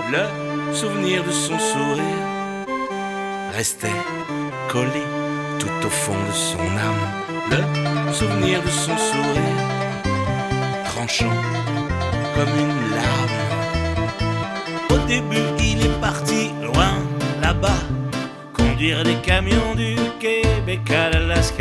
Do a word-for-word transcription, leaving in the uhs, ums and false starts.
Le souvenir de son sourire restait collé tout au fond de son âme. Le souvenir de son sourire tranchant comme une larme. Au début il est parti loin là-bas, conduire des camions du Québec à l'Alaska.